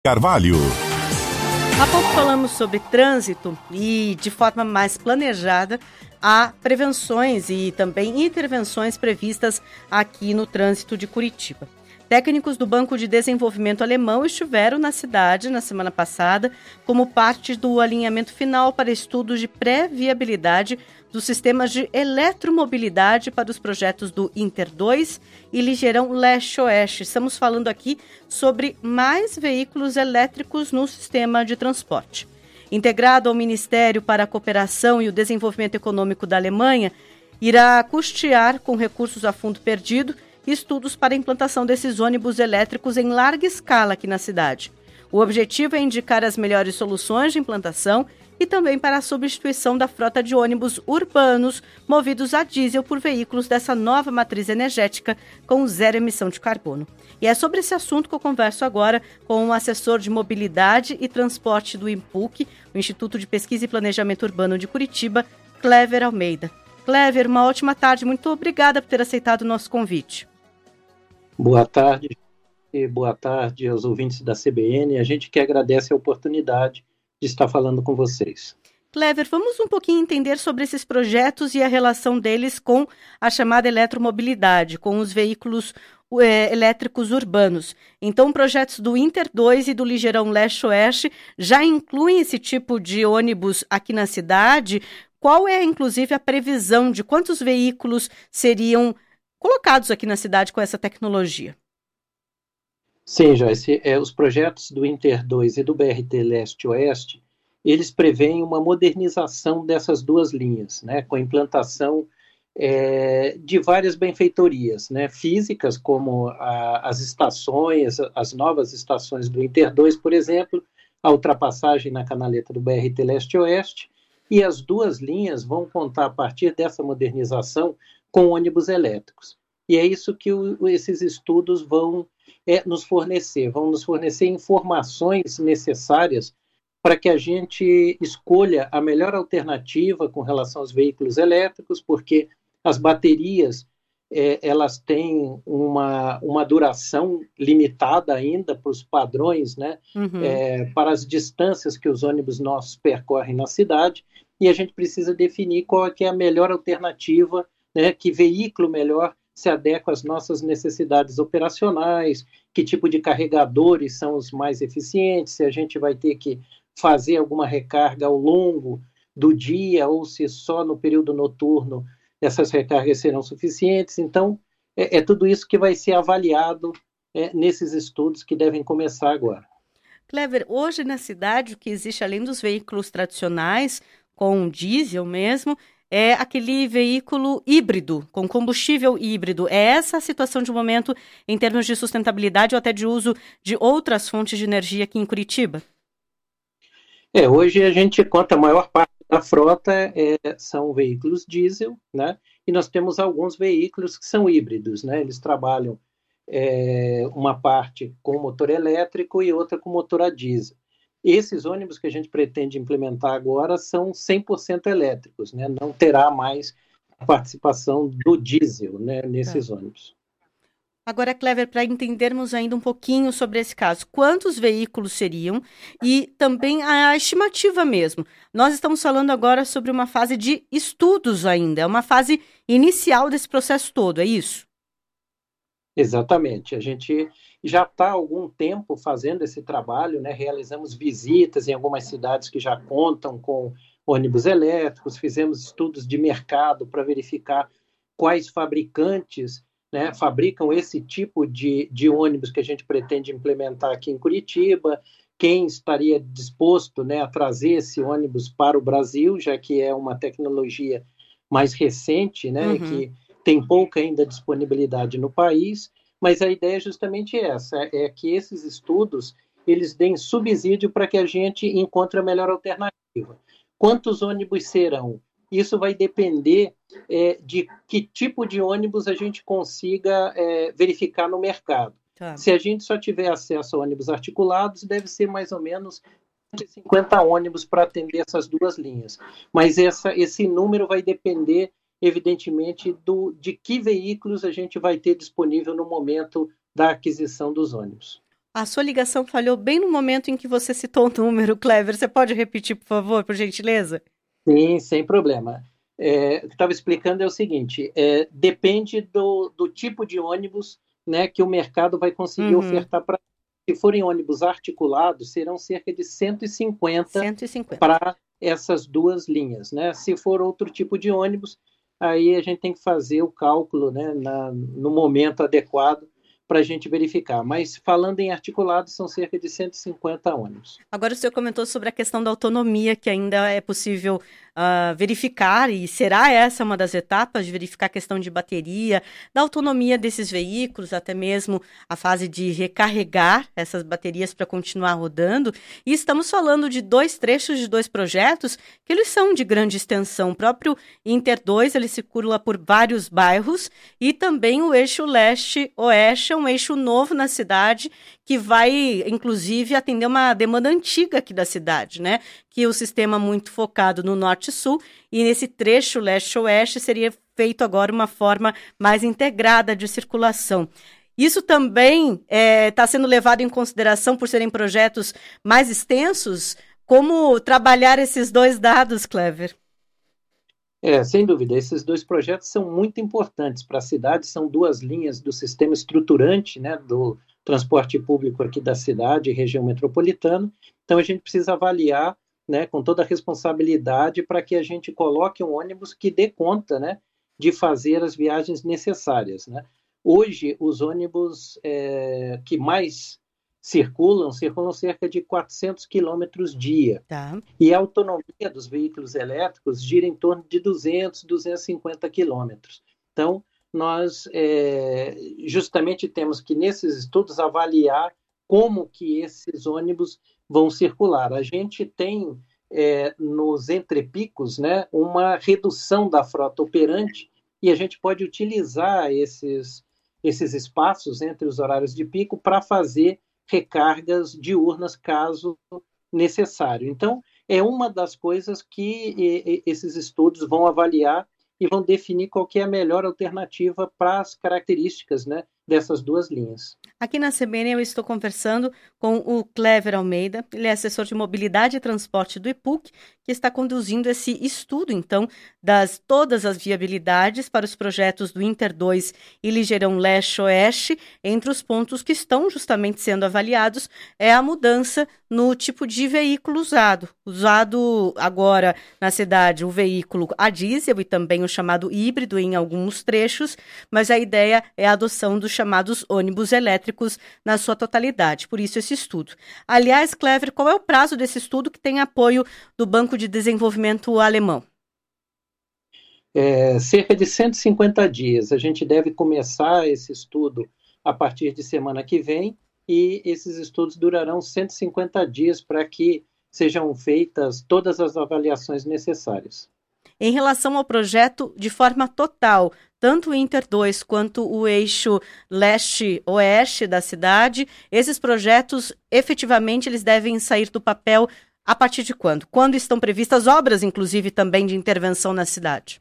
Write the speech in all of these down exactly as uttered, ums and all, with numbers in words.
Carvalho. Há pouco falamos sobre trânsito e, de forma mais planejada, há prevenções e também intervenções previstas aqui no trânsito de Curitiba. Técnicos do Banco de Desenvolvimento Alemão estiveram na cidade na semana passada como parte do alinhamento final para estudos de pré-viabilidade dos sistemas de eletromobilidade para os projetos do Inter dois e Ligeirão Leste-Oeste. Estamos falando aqui sobre mais veículos elétricos no sistema de transporte. Integrado ao Ministério para a Cooperação e o Desenvolvimento Econômico da Alemanha, irá custear com recursos a fundo perdido estudos para a implantação desses ônibus elétricos em larga escala aqui na cidade. O objetivo é indicar as melhores soluções de implantação e também para a substituição da frota de ônibus urbanos movidos a diesel por veículos dessa nova matriz energética com zero emissão de carbono. E é sobre esse assunto que eu converso agora com o assessor de mobilidade e transporte do IMPUC, o Instituto de Pesquisa e Planejamento Urbano de Curitiba, Clever Almeida. Clever, uma ótima tarde. Muito obrigada por ter aceitado o nosso convite. Boa tarde e boa tarde aos ouvintes da C B N. A gente que agradece a oportunidade de estar falando com vocês. Clever, vamos um pouquinho entender sobre esses projetos e a relação deles com a chamada eletromobilidade, com os veículos é, elétricos urbanos. Então, projetos do Inter dois e do Ligeirão Leste-Oeste já incluem esse tipo de ônibus aqui na cidade. Qual é, inclusive, a previsão de quantos veículos seriam colocados aqui na cidade com essa tecnologia? Sim, Joyce, é, os projetos do Inter dois e do B R T Leste-Oeste, eles preveem uma modernização dessas duas linhas, né, com a implantação é, de várias benfeitorias, né, físicas, como a, as estações, as novas estações do Inter dois, por exemplo, a ultrapassagem na canaleta do B R T Leste-Oeste, e as duas linhas vão contar, a partir dessa modernização, com ônibus elétricos. E é isso que o, esses estudos vão é, nos fornecer, vão nos fornecer informações necessárias para que a gente escolha a melhor alternativa com relação aos veículos elétricos, porque as baterias é, elas têm uma, uma duração limitada ainda para os padrões, né, uhum. é, para as distâncias que os ônibus nossos percorrem na cidade, e a gente precisa definir qual é, que é a melhor alternativa, né, que veículo melhor se adequa às nossas necessidades operacionais, que tipo de carregadores são os mais eficientes, se a gente vai ter que fazer alguma recarga ao longo do dia ou se só no período noturno essas recargas serão suficientes. Então, é, é tudo isso que vai ser avaliado é, nesses estudos que devem começar agora. Clever, hoje na cidade o que existe além dos veículos tradicionais, com diesel mesmo, é aquele veículo híbrido, com combustível híbrido. É essa a situação de momento em termos de sustentabilidade ou até de uso de outras fontes de energia aqui em Curitiba? É, hoje a gente conta a maior parte da frota é, são veículos diesel, né? E nós temos alguns veículos que são híbridos, né? Eles trabalham é, uma parte com motor elétrico e outra com motor a diesel. Esses ônibus que a gente pretende implementar agora são cem por cento elétricos, né? Não terá mais a participação do diesel, né, nesses é. ônibus. Agora, Clever, para entendermos ainda um pouquinho sobre esse caso, quantos veículos seriam e também a estimativa mesmo. Nós estamos falando agora sobre uma fase de estudos ainda, é uma fase inicial desse processo todo, é isso? Exatamente. A gente já está há algum tempo fazendo esse trabalho, né? Realizamos visitas em algumas cidades que já contam com ônibus elétricos, fizemos estudos de mercado para verificar quais fabricantes, né, fabricam esse tipo de, de ônibus que a gente pretende implementar aqui em Curitiba, quem estaria disposto, né, a trazer esse ônibus para o Brasil, já que é uma tecnologia mais recente, né, uhum. que tem pouca ainda disponibilidade no país, mas a ideia é justamente essa, é que esses estudos eles deem subsídio para que a gente encontre a melhor alternativa. Quantos ônibus serão? Isso vai depender é, de que tipo de ônibus a gente consiga é, verificar no mercado. Tá. Se a gente só tiver acesso a ônibus articulados, deve ser mais ou menos cento e cinquenta ônibus para atender essas duas linhas. Mas essa, esse número vai depender, evidentemente, do, de que veículos a gente vai ter disponível no momento da aquisição dos ônibus. A sua ligação falhou bem no momento em que você citou o número, Clever. Você pode repetir, por favor, por gentileza? Sim, sem problema. É, o que estava explicando é o seguinte: é, depende do, do tipo de ônibus, né, que o mercado vai conseguir Uhum. ofertar para. Se forem ônibus articulados, serão cerca de cento e cinquenta cento e cinquenta. para essas duas linhas, né? Se for outro tipo de ônibus, aí a gente tem que fazer o cálculo, né, na, no momento adequado para a gente verificar. Mas falando em articulados, são cerca de cento e cinquenta ônibus. Agora o senhor comentou sobre a questão da autonomia, que ainda é possível uh, verificar, e será essa uma das etapas de verificar a questão de bateria, da autonomia desses veículos, até mesmo a fase de recarregar essas baterias para continuar rodando. E estamos falando de dois trechos de dois projetos que eles são de grande extensão. O próprio Inter dois, ele circula por vários bairros, e também o eixo leste-oeste, é um eixo novo na cidade, que vai, inclusive, atender uma demanda antiga aqui da cidade, né? Que o sistema muito focado no norte-sul, e nesse trecho leste-oeste seria feito agora uma forma mais integrada de circulação. Isso também está é, sendo levado em consideração por serem projetos mais extensos? Como trabalhar esses dois dados, Clever? É, sem dúvida, esses dois projetos são muito importantes para a cidade, são duas linhas do sistema estruturante, né, do transporte público aqui da cidade e região metropolitana. Então a gente precisa avaliar, né, com toda a responsabilidade para que a gente coloque um ônibus que dê conta, né, de fazer as viagens necessárias, né? Hoje, os ônibus é, que mais circulam, circulam cerca de quatrocentos quilômetros dia. Tá. E a autonomia dos veículos elétricos gira em torno de duzentos, duzentos e cinquenta quilômetros. Então, nós é, justamente temos que, nesses estudos, avaliar como que esses ônibus vão circular. A gente tem, é, nos entrepicos, né, uma redução da frota operante, e a gente pode utilizar esses, esses espaços entre os horários de pico para fazer recargas diurnas, caso necessário. Então, é uma das coisas que e, e, esses estudos vão avaliar e vão definir qual que é a melhor alternativa para as características, né, dessas duas linhas. Aqui na C B N eu estou conversando com o Clever Almeida, ele é assessor de mobilidade e transporte do I P U C, que está conduzindo esse estudo, então, das todas as viabilidades para os projetos do Inter dois e Ligeirão Leste-Oeste. Entre os pontos que estão justamente sendo avaliados é a mudança no tipo de veículo usado. Usado agora na cidade o veículo a diesel e também o chamado híbrido em alguns trechos, mas a ideia é a adoção dos chamados ônibus elétricos na sua totalidade, por isso esse estudo. Aliás, Clever, qual é o prazo desse estudo que tem apoio do Banco de Desenvolvimento Alemão? É, cerca de cento e cinquenta dias. A gente deve começar esse estudo a partir de semana que vem, e esses estudos durarão cento e cinquenta dias para que sejam feitas todas as avaliações necessárias. Em relação ao projeto, de forma total, tanto o Inter dois quanto o eixo leste-oeste da cidade, esses projetos, efetivamente, eles devem sair do papel a partir de quando? Quando estão previstas obras, inclusive, também de intervenção na cidade?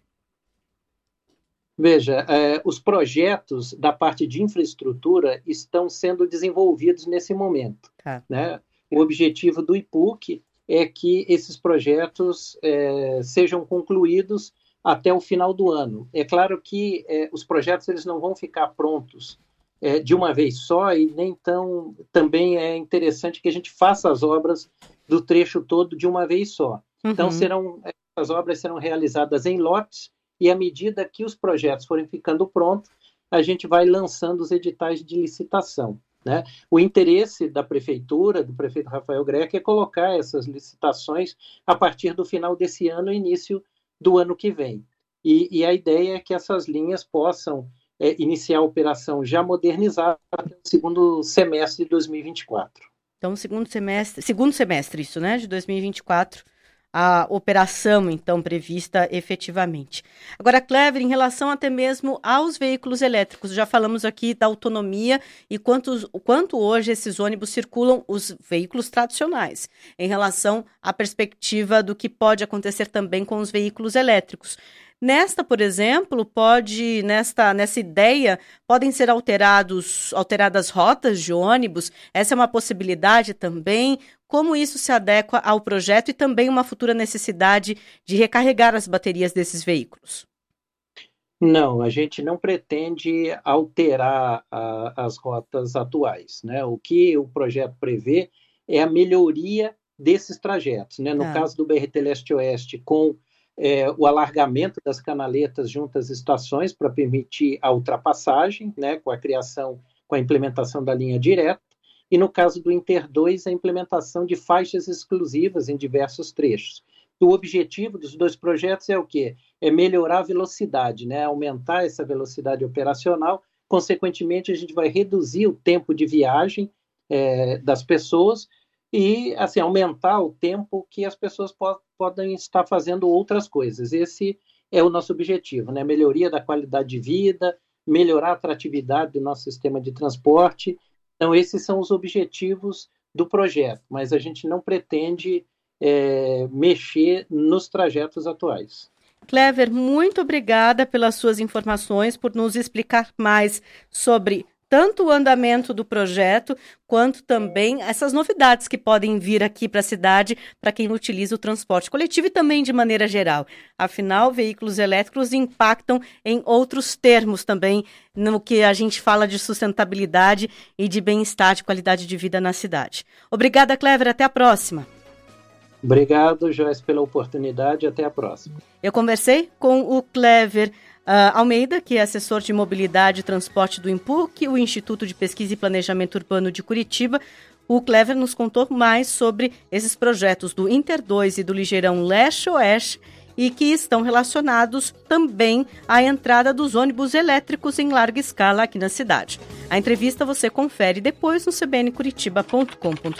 Veja, eh, os projetos da parte de infraestrutura estão sendo desenvolvidos nesse momento. Tá. Né? O objetivo do I P U C é que esses projetos eh, sejam concluídos até o final do ano. É claro que eh, os projetos eles não vão ficar prontos eh, de uma vez só, e nem tão, também é interessante que a gente faça as obras do trecho todo de uma vez só. Uhum. Então, serão, as obras serão realizadas em lotes, e à medida que os projetos forem ficando prontos, a gente vai lançando os editais de licitação. Né? O interesse da prefeitura, do prefeito Rafael Greca, é colocar essas licitações a partir do final desse ano e início do ano que vem. E, e a ideia é que essas linhas possam é, iniciar a operação já modernizada no segundo semestre de dois mil e vinte e quatro. Então, segundo semestre, segundo semestre isso, né, de dois mil e vinte e quatro, a operação, então, prevista efetivamente. Agora, Clever, em relação até mesmo aos veículos elétricos, já falamos aqui da autonomia e quantos, quanto hoje esses ônibus circulam, os veículos tradicionais, em relação à perspectiva do que pode acontecer também com os veículos elétricos. Nesta, por exemplo, pode, nesta, nessa ideia, podem ser alterados, alteradas rotas de ônibus? Essa é uma possibilidade também? Como isso se adequa ao projeto e também uma futura necessidade de recarregar as baterias desses veículos? Não, a gente não pretende alterar a, as rotas atuais, né? O que o projeto prevê é a melhoria desses trajetos, né? No ah. caso do B R T Leste-Oeste, com É, o alargamento das canaletas junto às estações para permitir a ultrapassagem, né, com a criação, com a implementação da linha direta, e no caso do Inter dois, a implementação de faixas exclusivas em diversos trechos. O objetivo dos dois projetos é o quê? É melhorar a velocidade, né, aumentar essa velocidade operacional, consequentemente a gente vai reduzir o tempo de viagem é, das pessoas, e assim, aumentar o tempo que as pessoas po- podem estar fazendo outras coisas. Esse é o nosso objetivo, né? Melhoria da qualidade de vida, melhorar a atratividade do nosso sistema de transporte. Então, esses são os objetivos do projeto, mas a gente não pretende é, mexer nos trajetos atuais. Clever, muito obrigada pelas suas informações, por nos explicar mais sobre tanto o andamento do projeto, quanto também essas novidades que podem vir aqui para a cidade para quem utiliza o transporte coletivo e também de maneira geral. Afinal, veículos elétricos impactam em outros termos também no que a gente fala de sustentabilidade e de bem-estar, de qualidade de vida na cidade. Obrigada, Clever. Até a próxima. Obrigado, Joyce, pela oportunidade. Até a próxima. Eu conversei com o Clever Uh, Almeida, que é assessor de mobilidade e transporte do IMPUC, o Instituto de Pesquisa e Planejamento Urbano de Curitiba. O Clever nos contou mais sobre esses projetos do Inter dois e do Ligeirão Leste-Oeste e que estão relacionados também à entrada dos ônibus elétricos em larga escala aqui na cidade. A entrevista você confere depois no c b n curitiba ponto com ponto b r.